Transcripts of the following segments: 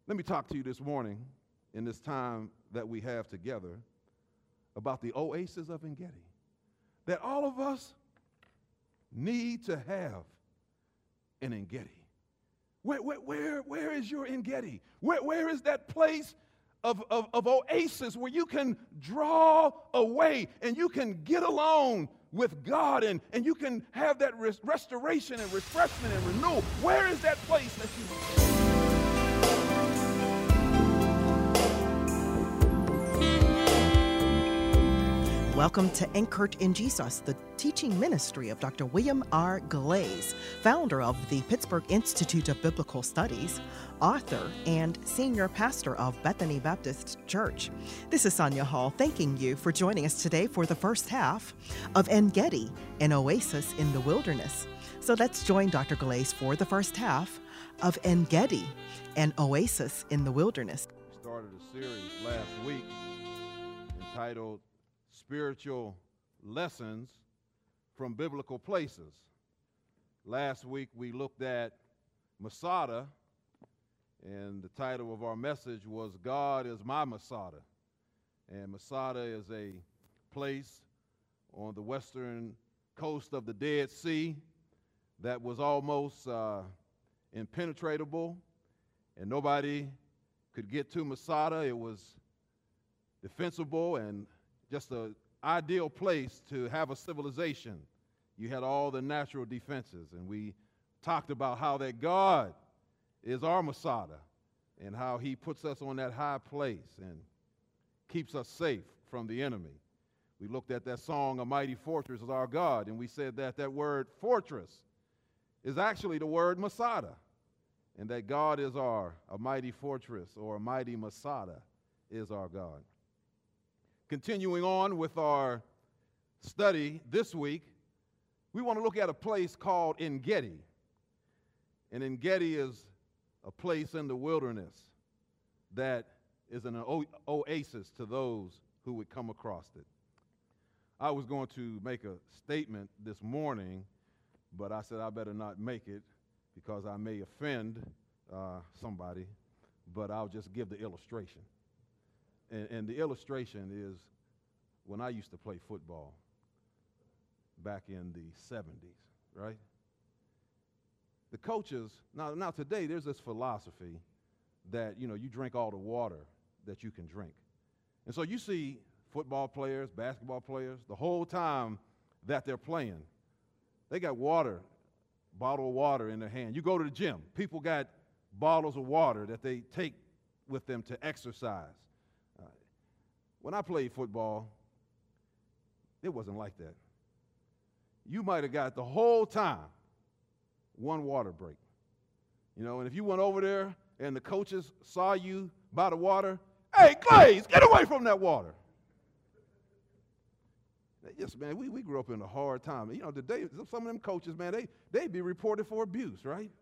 Let me talk to you this morning in this time that we have together about the oasis of Engedi, that all of us need to have an Engedi. Where is your Engedi? Where is that place of oasis where you can draw away and you can get along with God and you can have that restoration and refreshment and renewal? Where is that place that you... Welcome to Anchored in Jesus, the teaching ministry of Dr. William R. Glaze, founder of the Pittsburgh Institute of Biblical Studies, author, and senior pastor of Bethany Baptist Church. This is Sonia Hall thanking you for joining us today for the first half of Engedi, an oasis in the wilderness. So let's join Dr. Glaze for the first half of Engedi, an oasis in the wilderness. We started a series last week entitled Spiritual Lessons from Biblical Places. Last week we looked at Masada, and the title of our message was God is My Masada. And Masada is a place on the western coast of the Dead Sea that was almost impenetrable, and nobody could get to Masada. It was defensible and just an ideal place to have a civilization. You had all the natural defenses, and we talked about how that God is our Masada and how he puts us on that high place and keeps us safe from the enemy. We looked at that song, A Mighty Fortress is Our God, and we said that that word fortress is actually the word Masada, and that God is a mighty fortress, or a mighty Masada is our God. Continuing on with our study this week, we want to look at a place called Engedi. And Engedi is a place in the wilderness that is an oasis to those who would come across it. I was going to make a statement this morning, but I said I better not make it because I may offend somebody, but I'll just give the illustration. And the illustration is when I used to play football back in the 70s, right? The coaches, now today there's this philosophy that, you drink all the water that you can drink. And so you see football players, basketball players, the whole time that they're playing, they got bottle of water in their hand. You go to the gym, people got bottles of water that they take with them to exercise. When I played football, it wasn't like that. You might have got the whole time one water break. And if you went over there and the coaches saw you by the water, hey, Glaze, get away from that water. Yes, man, we grew up in a hard time. Today, some of them coaches, man, they'd be reported for abuse, right?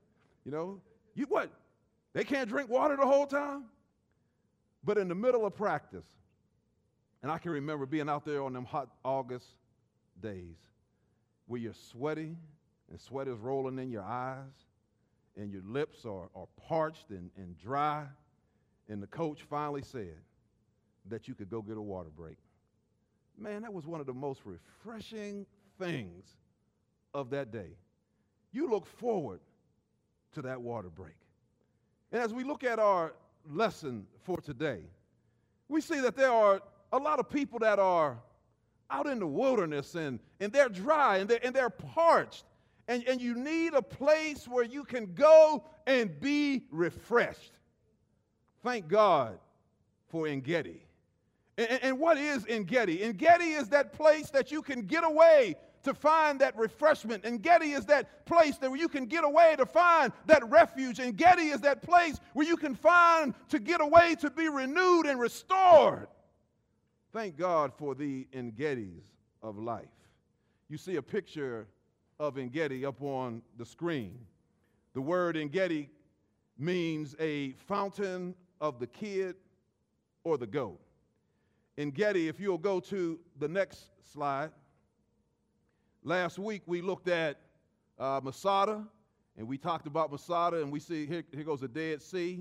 They can't drink water the whole time? But in the middle of practice, and I can remember being out there on them hot August days where you're sweaty and sweat is rolling in your eyes and your lips are parched and dry, and the coach finally said that you could go get a water break. Man, that was one of the most refreshing things of that day. You look forward to that water break. And as we look at our lesson for today, we see that there are a lot of people that are out in the wilderness and they're dry and they're parched. And you need a place where you can go and be refreshed. Thank God for Engedi. And what is Engedi? Engedi is that place that you can get away to find that refreshment. Engedi is that place that where you can get away to find that refuge. Engedi is that place where you can find to get away to be renewed and restored. Thank God for the Engedis of life. You see a picture of Engedi up on the screen. The word Engedi means a fountain of the kid or the goat. Engedi, if you'll go to the next slide. Last week we looked at Masada, and we talked about Masada, and we see here goes the Dead Sea,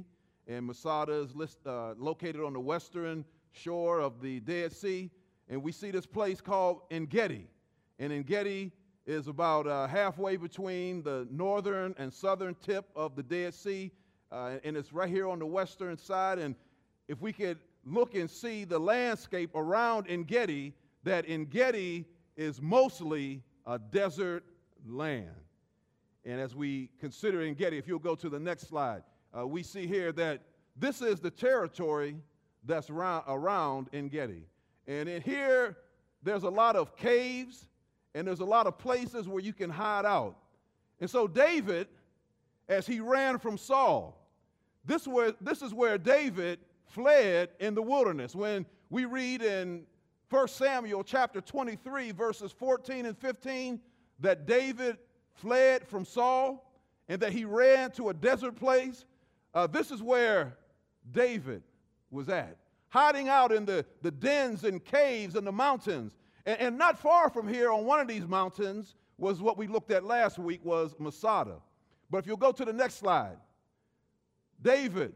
And Masada is located on the western shore of the Dead Sea. And we see this place called En-Gedi. And En-Gedi is about halfway between the northern and southern tip of the Dead Sea. And it's right here on the western side. And if we could look and see the landscape around En-Gedi, that En-Gedi is mostly a desert land. And as we consider En-Gedi, if you'll go to the next slide, we see here that this is the territory that's around En-Gedi. And in here, there's a lot of caves, and there's a lot of places where you can hide out. And so David, as he ran from Saul, this is where David fled in the wilderness. When we read in 1 Samuel chapter 23, verses 14 and 15, that David fled from Saul and that he ran to a desert place, this is where David was at, hiding out in the dens and caves and the mountains. And not far from here on one of these mountains was what we looked at last week, was Masada. But if you'll go to the next slide, David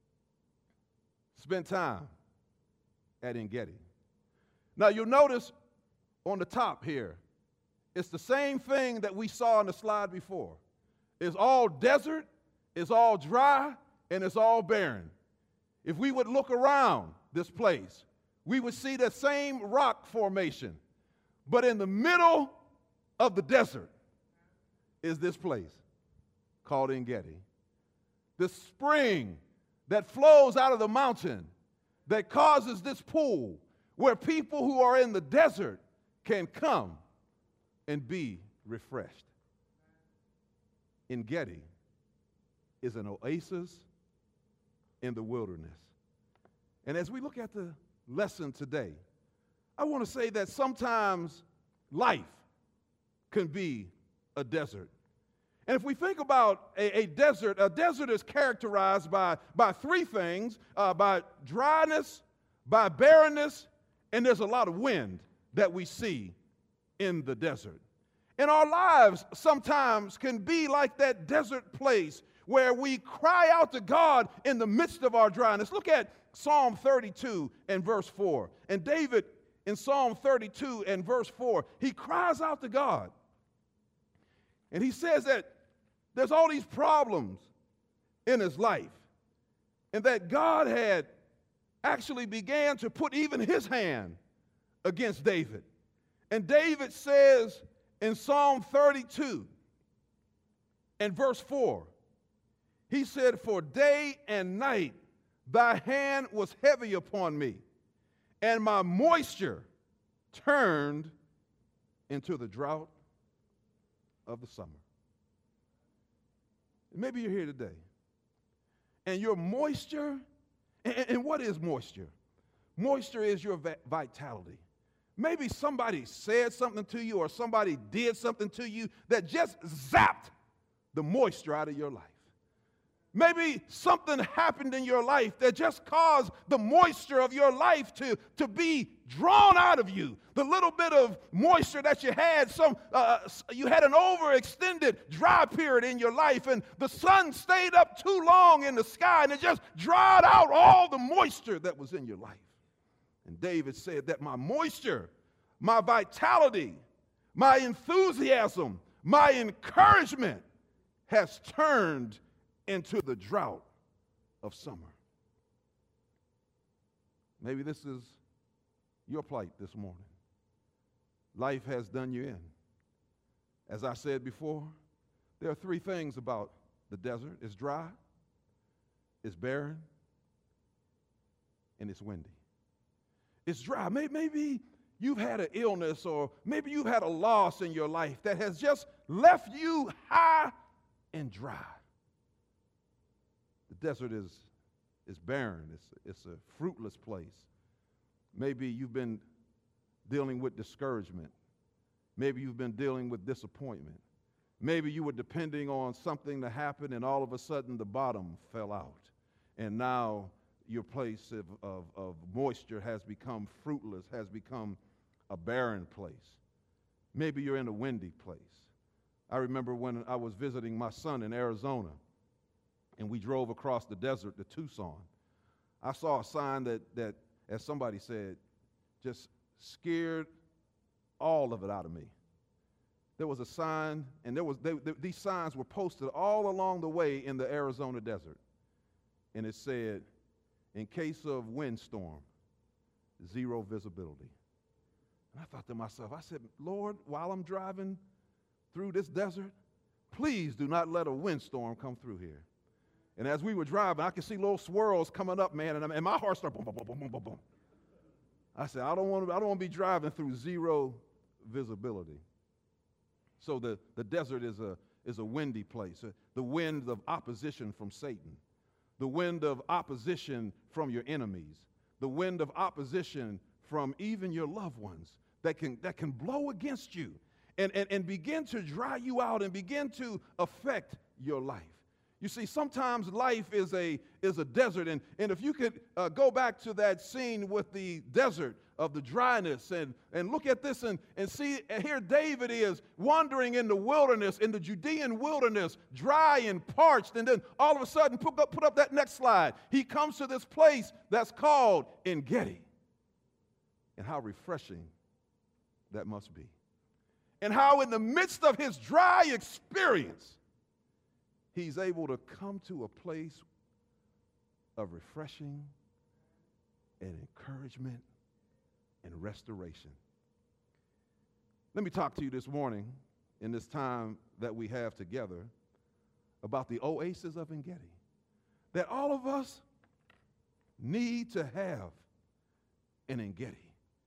spent time at En-Gedi. Now you'll notice on the top here, it's the same thing that we saw on the slide before. It's all desert, it's all dry, and it's all barren. If we would look around this place, we would see the same rock formation. But in the middle of the desert is this place called En-Gedi. The spring that flows out of the mountain that causes this pool where people who are in the desert can come and be refreshed. En-Gedi is an oasis in the wilderness. And as we look at the lesson today, I want to say that sometimes life can be a desert. And if we think about a desert is characterized by three things, by dryness, by barrenness, and there's a lot of wind that we see in the desert. And our lives sometimes can be like that desert place where we cry out to God in the midst of our dryness. Look at Psalm 32 and verse 4. And David, in Psalm 32 and verse 4, he cries out to God. And he says that there's all these problems in his life, and that God had actually began to put even his hand against David. And David says in Psalm 32 and verse 4, he said, "For day and night thy hand was heavy upon me, and my moisture turned into the drought of the summer." Maybe you're here today, and your moisture, and what is moisture? Moisture is your vitality. Maybe somebody said something to you or somebody did something to you that just zapped the moisture out of your life. Maybe something happened in your life that just caused the moisture of your life to be drawn out of you. The little bit of moisture that you had, you had an overextended dry period in your life, and the sun stayed up too long in the sky, and it just dried out all the moisture that was in your life. And David said that my moisture, my vitality, my enthusiasm, my encouragement has turned into the drought of summer. Maybe this is your plight this morning. Life has done you in. As I said before, there are three things about the desert. It's dry, it's barren, and it's windy. It's dry. Maybe you've had an illness, or maybe you've had a loss in your life that has just left you high and dry. The desert is barren. It's a fruitless place. Maybe you've been dealing with discouragement. Maybe you've been dealing with disappointment. Maybe you were depending on something to happen, and all of a sudden the bottom fell out. And now your place of moisture has become fruitless, has become a barren place. Maybe you're in a windy place. I remember when I was visiting my son in Arizona, and we drove across the desert to Tucson. I saw a sign that, as somebody said, just scared all of it out of me. There was a sign, and these signs were posted all along the way in the Arizona desert. And it said, in case of windstorm, 0 visibility. And I thought to myself, I said, Lord, while I'm driving through this desert, please do not let a windstorm come through here. And as we were driving, I could see little swirls coming up, man, and my heart started boom, boom, boom, boom, boom, boom. I said, I don't want to be driving through 0 visibility. So the desert is a windy place, the wind of opposition from Satan, the wind of opposition from your enemies, the wind of opposition from even your loved ones that can blow against you and begin to dry you out and begin to affect your life. You see, sometimes life is a desert, and if you could go back to that scene with the desert of the dryness and look at this and see, here David is wandering in the wilderness, in the Judean wilderness, dry and parched, and then all of a sudden, put up that next slide, he comes to this place that's called En-Gedi. And how refreshing that must be. And how in the midst of his dry experience, he's able to come to a place of refreshing and encouragement and restoration. Let me talk to you this morning in this time that we have together about the oasis of En-Gedi, that all of us need to have an En-Gedi.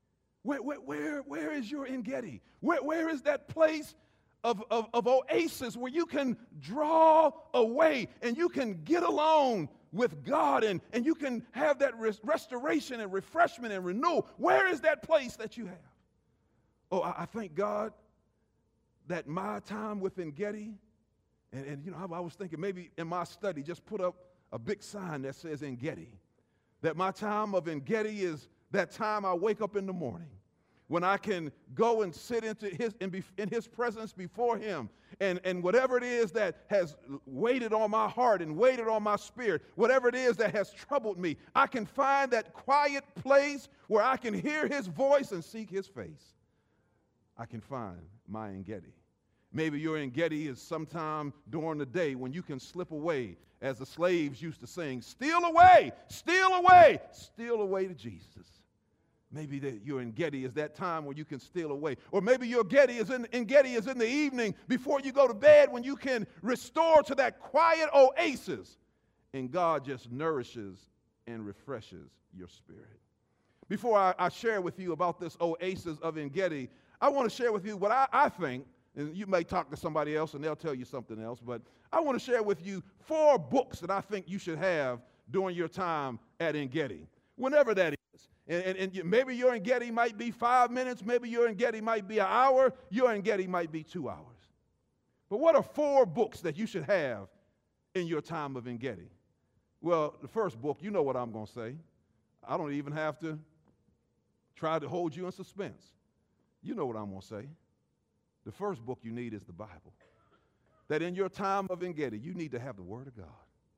Where is your En-Gedi? Where is that place of oasis where you can draw away and you can get alone with God and you can have that restoration and refreshment and renewal? Where is that place that you have? Oh, I thank God that my time with En-Gedi, and you know, I was thinking maybe in my study just put up a big sign that says En-Gedi. That my time of En-Gedi is that time I wake up in the morning when I can go and sit in his presence before him, and whatever it is that has waited on my heart and waited on my spirit, whatever it is that has troubled me, I can find that quiet place where I can hear his voice and seek his face. I can find my En-Gedi. Maybe your En-Gedi is sometime during the day when you can slip away, as the slaves used to sing, steal away, steal away, steal away to Jesus. Maybe your En-Gedi is that time when you can steal away. Or maybe your En-Gedi is in the evening before you go to bed, when you can restore to that quiet oasis and God just nourishes and refreshes your spirit. Before I share with you about this oasis of En-Gedi, I want to share with you what I think, and you may talk to somebody else and they'll tell you something else, but I want to share with you 4 books that I think you should have during your time at En-Gedi, whenever that is. And maybe your En-Gedi might be 5 minutes, maybe your En-Gedi might be an hour, your En-Gedi might be 2 hours. But what are 4 books that you should have in your time of En-Gedi? Well, the first book, you know what I'm going to say. I don't even have to try to hold you in suspense. You know what I'm going to say. The first book you need is the Bible. That in your time of En-Gedi, you need to have the Word of God.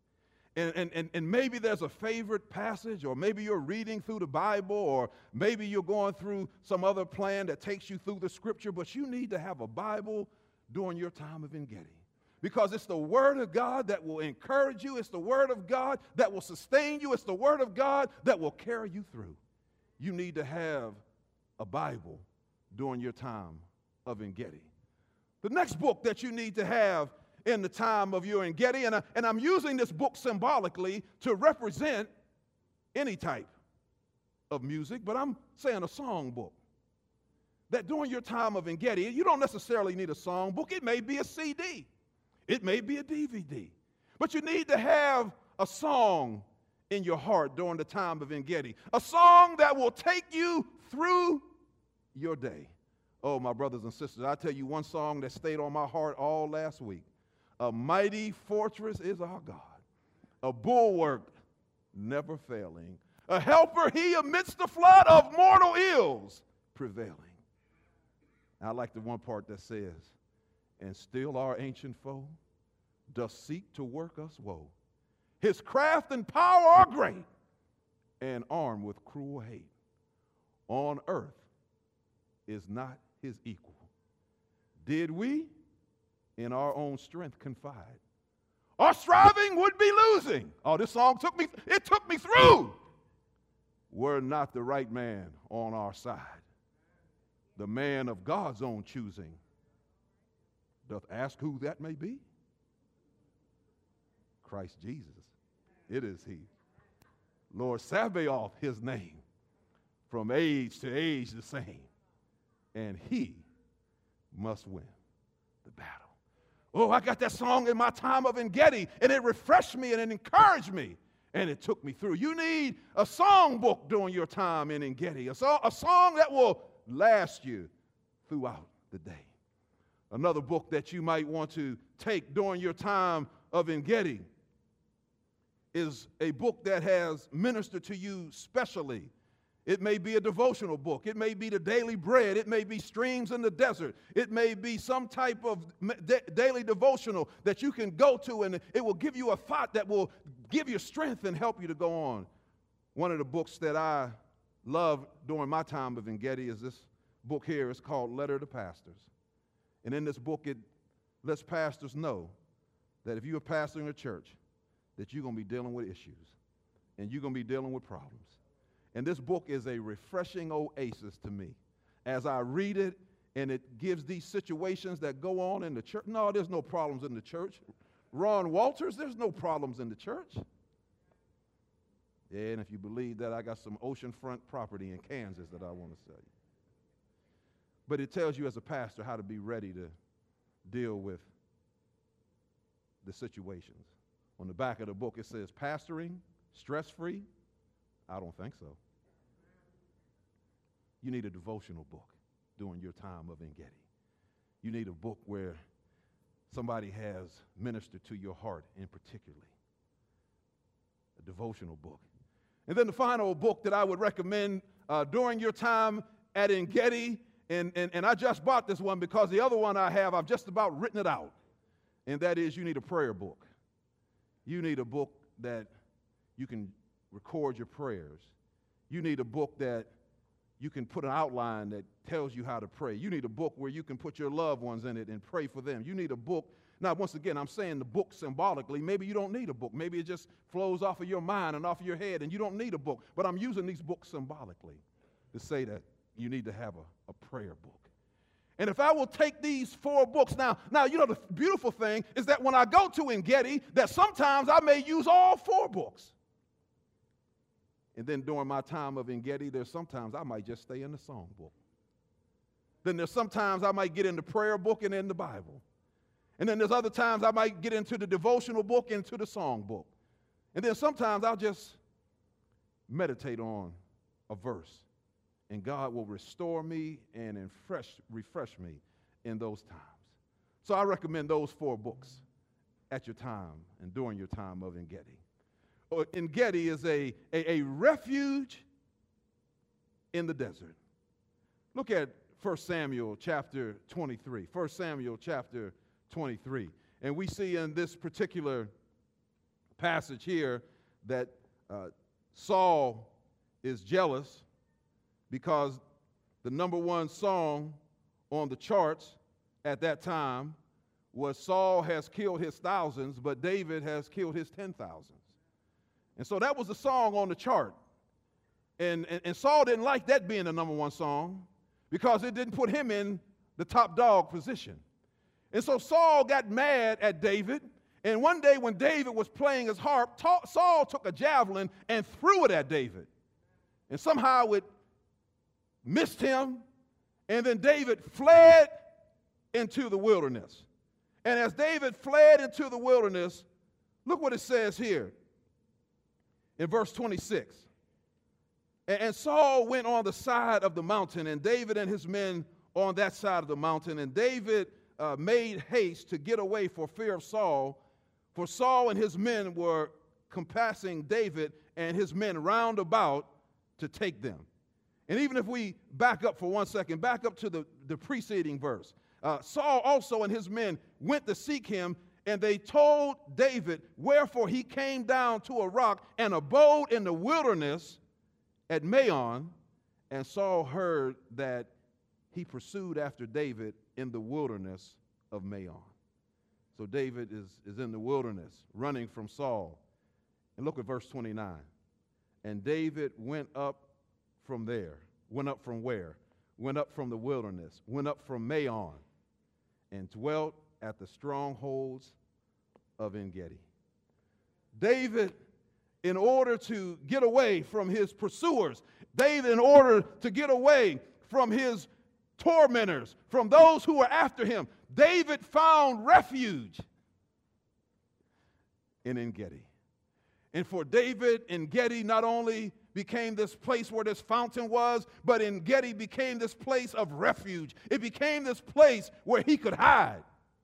And maybe there's a favorite passage, or maybe you're reading through the Bible, or maybe you're going through some other plan that takes you through the Scripture, but you need to have a Bible during your time of En-Gedi. Because it's the Word of God that will encourage you. It's the Word of God that will sustain you. It's the Word of God that will carry you through. You need to have a Bible during your time of En-Gedi. The next book that you need to have in the time of your En-Gedi, and I'm using this book symbolically to represent any type of music, but I'm saying a song book. That during your time of En-Gedi, you don't necessarily need a song book. It may be a CD. It may be a DVD. But you need to have a song in your heart during the time of En-Gedi. A song that will take you through your day. Oh, my brothers and sisters, I'll tell you one song that stayed on my heart all last week. A mighty fortress is our God, a bulwark never failing, a helper he amidst the flood of mortal ills prevailing. I like the one part that says, and still our ancient foe doth seek to work us woe. His craft and power are great, and armed with cruel hate. On earth is not his equal. Did we in our own strength confide, our striving would be losing. Oh, this song took me through. Were not the right man on our side, the man of God's own choosing, doth ask who that may be? Christ Jesus. It is he. Lord Sabaoth, his name, from age to age the same. And he must win the battle. Oh, I got that song in my time of Engedi, and it refreshed me and it encouraged me, and it took me through. You need a song book during your time in Engedi, a song that will last you throughout the day. Another book that you might want to take during your time of Engedi is a book that has ministered to you specially. It may be a devotional book. It may be the Daily Bread. It may be Streams in the Desert. It may be some type of daily devotional that you can go to, and it will give you a thought that will give you strength and help you to go on. One of the books that I love during my time of Engedi is this book here. It's called Letter to Pastors. And in this book, it lets pastors know that if you're a pastor in a church, that you're going to be dealing with issues, and you're going to be dealing with problems. And this book is a refreshing oasis to me. As I read it, and it gives these situations that go on in the church. No, there's no problems in the church. Ron Walters, there's no problems in the church. Yeah, and if you believe that, I got some oceanfront property in Kansas that I want to sell you. But it tells you as a pastor how to be ready to deal with the situations. On the back of the book, it says, pastoring, stress-free? I don't think so. You need a devotional book during your time of Engedi. You need a book where somebody has ministered to your heart in particularly. A devotional book. And then the final book that I would recommend during your time at Engedi, and I just bought this one because the other one I have, I've just about written it out, and that is you need a prayer book. You need a book that you can record your prayers. You need a book that you can put an outline that tells you how to pray. You need a book where you can put your loved ones in it and pray for them. You need a book. Now, once again, I'm saying the book symbolically. Maybe you don't need a book. Maybe it just flows off of your mind and off of your head, and you don't need a book. But I'm using these books symbolically to say that you need to have a prayer book. And if I will take these 4 books, now, you know, the beautiful thing is that when I go to Engedi, that sometimes I may use all 4 books. And then during my time of Engedi, there's sometimes I might just stay in the song book. Then there's sometimes I might get in the prayer book and in the Bible. And then there's other times I might get into the devotional book and into the song book. And then sometimes I'll just meditate on a verse. And God will restore me and refresh me in those times. So I recommend those 4 books at your time and during your time of Engedi. Engedi is a refuge in the desert. Look at 1 Samuel chapter 23. 1 Samuel chapter 23. And we see in this particular passage here that Saul is jealous because the number 1 song on the charts at that time was Saul has killed his thousands, but David has killed his 10,000s. And so that was the song on the chart. And Saul didn't like that being the number 1 song because it didn't put him in the top dog position. And so Saul got mad at David. And one day when David was playing his harp, Saul took a javelin and threw it at David. And somehow it missed him, and then David fled into the wilderness. And as David fled into the wilderness, look what it says here in verse 26. And Saul went on the side of the mountain, and David and his men on that side of the mountain. And David made haste to get away for fear of Saul, for Saul and his men were compassing David and his men round about to take them. And even if we back up for 1 second, back up to the preceding verse. Saul also and his men went to seek him, And they told David, wherefore he came down to a rock and abode in the wilderness at Maon, and Saul heard that he pursued after David in the wilderness of Maon. So David is in the wilderness, running from Saul. And look at verse 29. And David went up from there. Went up from where? Went up from the wilderness. Went up from Maon and dwelt at the strongholds of En-gedi. David, in order to get away from his pursuers, David, in order to get away from his tormentors, from those who were after him, David found refuge in En-gedi. And for David, En-gedi not only became this place where this fountain was, but En-gedi became this place of refuge. It became this place where he could hide.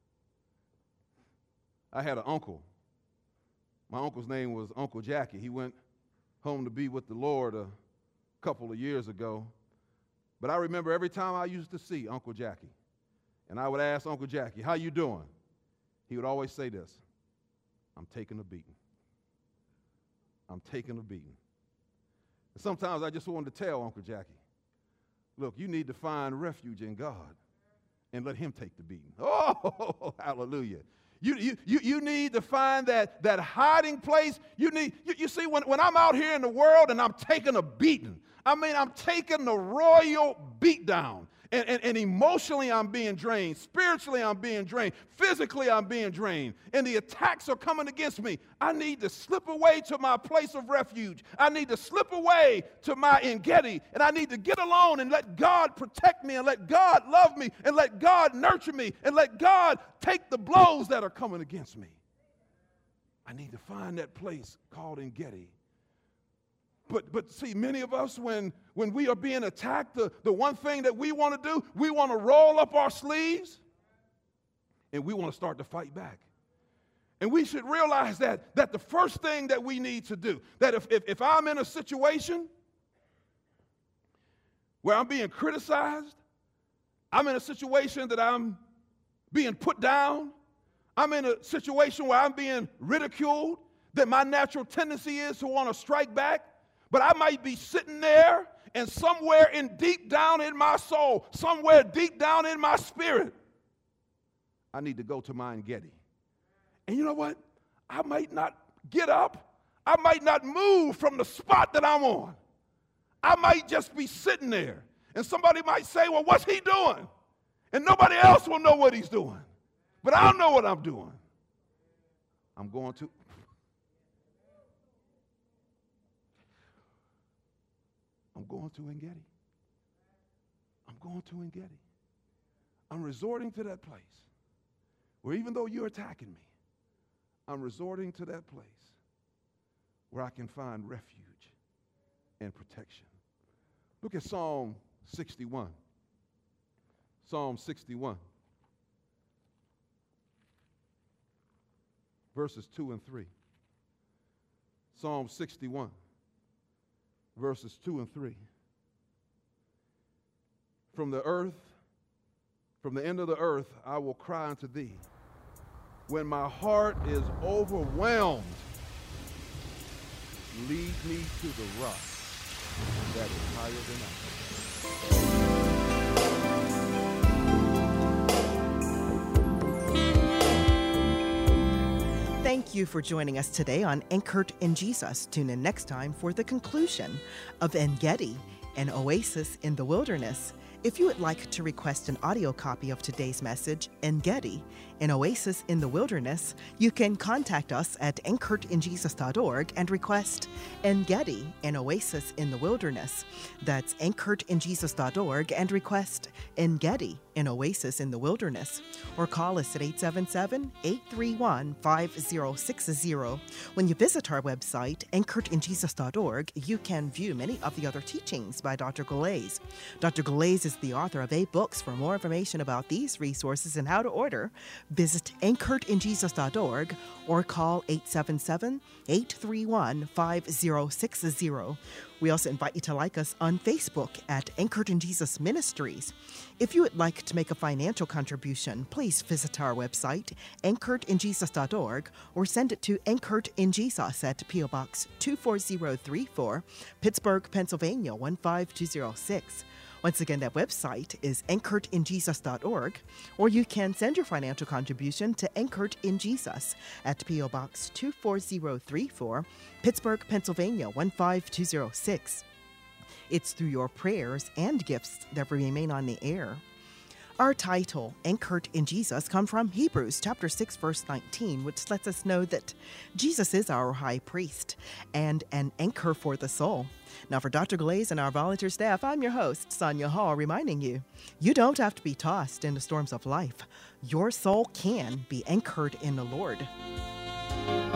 I had an uncle. My uncle's name was Uncle Jackie. He went home to be with the Lord a couple of years ago. But I remember every time I used to see Uncle Jackie, and I would ask Uncle Jackie, how you doing? He would always say this, I'm taking a beating. I'm taking a beating. And sometimes I just wanted to tell Uncle Jackie, look, you need to find refuge in God and let him take the beating. Oh, hallelujah. You need to find that hiding place. You see, when I'm out here in the world and I'm taking a beating, I'm taking the royal beat down. And emotionally I'm being drained. Spiritually I'm being drained. Physically I'm being drained. And the attacks are coming against me. I need to slip away to my place of refuge. I need to slip away to my En-gedi. And I need to get alone and let God protect me and let God love me and let God nurture me and let God take the blows that are coming against me. I need to find that place called En-gedi. But see, many of us, when we are being attacked, the one thing that we want to do, we want to roll up our sleeves and we want to start to fight back. And we should realize that the first thing that we need to do, that if I'm in a situation where I'm being criticized, I'm in a situation that I'm being put down, I'm in a situation where I'm being ridiculed, that my natural tendency is to want to strike back. But I might be sitting there and somewhere deep down in my soul, somewhere deep down in my spirit, I need to go to my En-gedi. And you know what? I might not get up. I might not move from the spot that I'm on. I might just be sitting there. And somebody might say, well, what's he doing? And nobody else will know what he's doing. But I know what I'm doing. I'm going to En-gedi. I'm going to En-gedi. I'm resorting to that place where even though you're attacking me, I'm resorting to that place where I can find refuge and protection. Look at Psalm 61. Psalm 61. Verses 2 and 3. Psalm 61. Verses 2 and 3. From the end of the earth, I will cry unto thee. When my heart is overwhelmed, lead me to the rock that is higher than I. Thank you for joining us today on Anchored in Jesus. Tune in next time for the conclusion of En-gedi, an oasis in the wilderness. If you would like to request an audio copy of today's message, En-gedi, an oasis in the wilderness, you can contact us at anchoredinjesus.org and request En-gedi, an oasis in the wilderness. That's anchoredinjesus.org and request En-gedi, an oasis in the wilderness. Or call us at 877-831-5060. When you visit our website, anchoredinjesus.org, you can view many of the other teachings by Dr. Galais. Dr. Galais is the author of 8 books. For more information about these resources and how to order, visit anchoredinjesus.org or call 877-831-5060. We also invite you to like us on Facebook at Anchored in Jesus Ministries. If you would like to make a financial contribution, please visit our website, anchoredinjesus.org, or send it to Anchored in Jesus at P.O. Box 24034, Pittsburgh, Pennsylvania 15206. Once again, that website is anchoredinjesus.org, or you can send your financial contribution to Anchored in Jesus at P.O. Box 24034, Pittsburgh, Pennsylvania 15206. It's through your prayers and gifts that we remain on the air. Our title, Anchored in Jesus, comes from Hebrews chapter 6, verse 19, which lets us know that Jesus is our high priest and an anchor for the soul. Now, for Dr. Glaze and our volunteer staff, I'm your host, Sonia Hall, reminding you, you don't have to be tossed in the storms of life. Your soul can be anchored in the Lord.